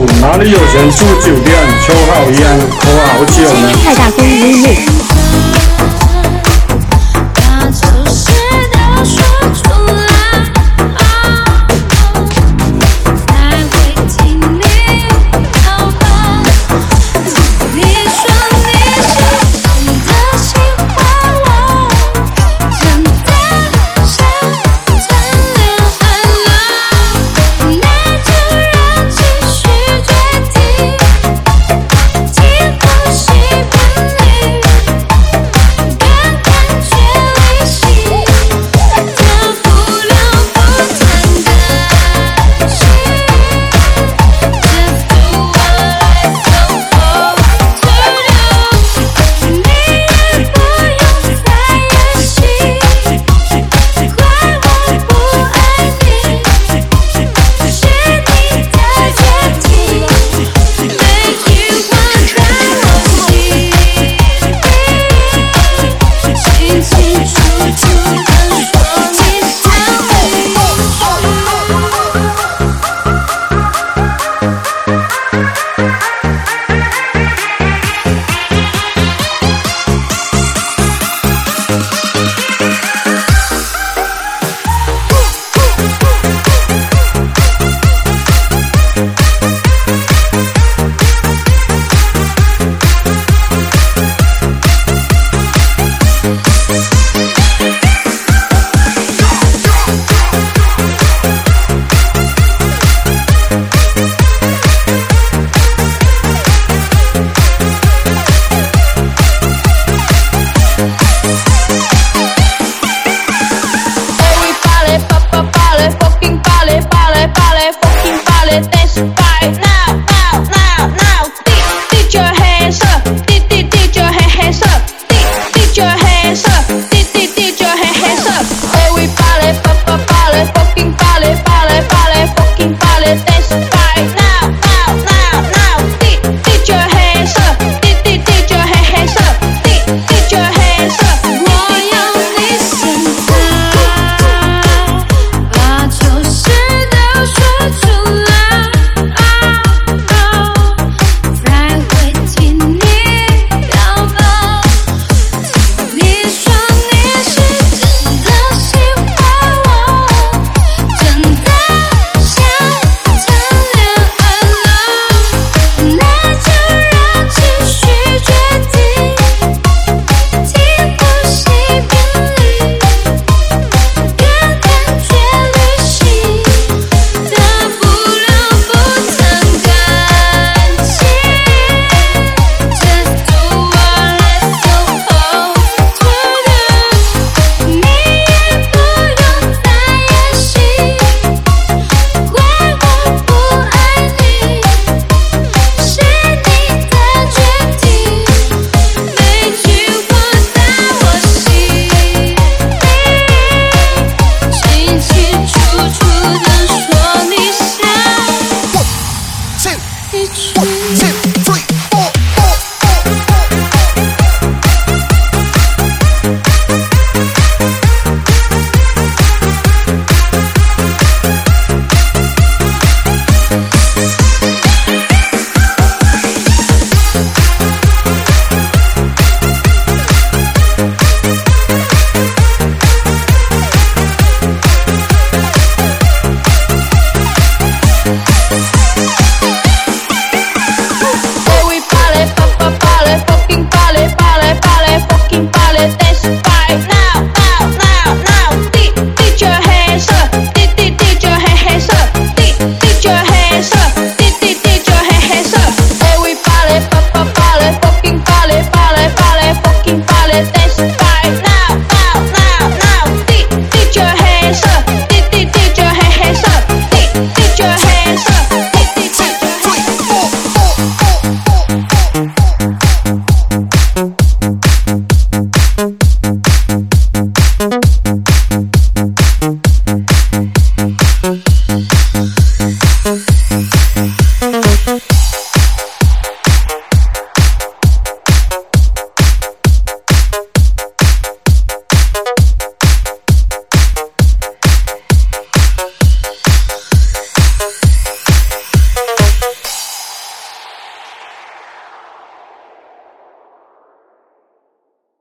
哪里有钱住酒店？抽好烟，口好酒呢。 蔡大风 remix。 把旧事都说出来，才会听你表白。你说你是真的喜欢我，真的想谈恋爱了，那就让情绪决定，听呼吸频率，跟感觉旅行，大不了不谈感情，Just do what I so want to do。你也不用再演戏，怪我不爱你，是你的决定，每句话在我心里，清清楚楚地说你